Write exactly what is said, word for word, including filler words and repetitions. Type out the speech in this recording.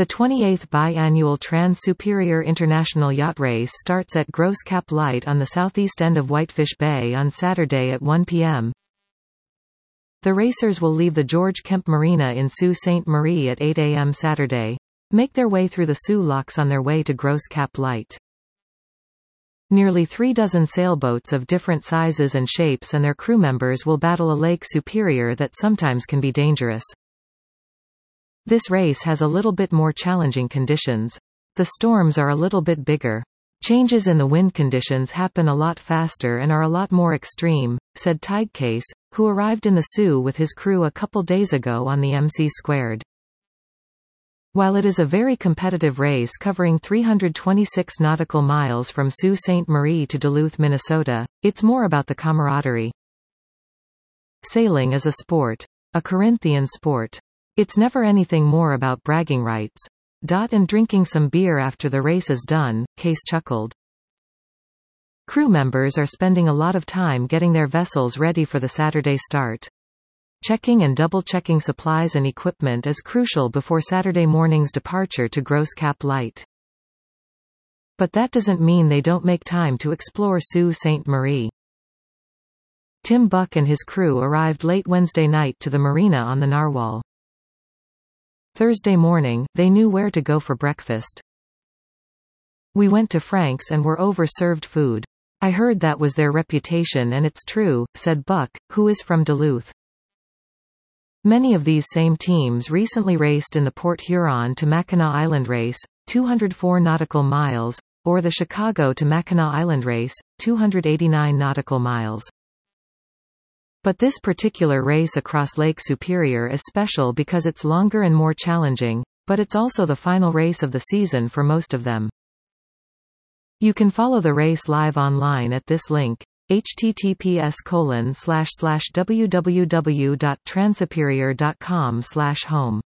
The twenty-eighth biannual Trans-Superior International Yacht Race starts at Gross Cap Light on the southeast end of Whitefish Bay on Saturday at one p m The racers will leave the George Kemp Marina in Sault Ste. Marie at eight a m Saturday, make their way through the Sault locks on their way to Gross Cap Light. Nearly three dozen sailboats of different sizes and shapes and their crew members will battle a Lake Superior that sometimes can be dangerous. This race has a little bit more challenging conditions. The storms are a little bit bigger. Changes in the wind conditions happen a lot faster and are a lot more extreme, said Tidecase, who arrived in the Sault with his crew a couple days ago on the M C squared. While it is a very competitive race covering three hundred twenty-six nautical miles from Sault Ste. Marie to Duluth, Minnesota, it's more about the camaraderie. Sailing is a sport. A Corinthian sport. It's never anything more about bragging rights. Dot and drinking some beer after the race is done, Case chuckled. Crew members are spending a lot of time getting their vessels ready for the Saturday start. Checking and double-checking supplies and equipment is crucial before Saturday morning's departure to Gross Cap Light. But that doesn't mean they don't make time to explore Sault Ste. Marie. Tim Buck and his crew arrived late Wednesday night to the marina on the Narwhal. Thursday morning, they knew where to go for breakfast. We went to Frank's and were over-served food. I heard that was their reputation and it's true, said Buck, who is from Duluth. Many of these same teams recently raced in the Port Huron to Mackinac Island race, two hundred four nautical miles, or the Chicago to Mackinac Island race, two hundred eighty-nine nautical miles. But this particular race across Lake Superior is special because it's longer and more challenging, but it's also the final race of the season for most of them. You can follow the race live online at this link, h t t p s colon slash slash w w w dot transuperior dot com slash home.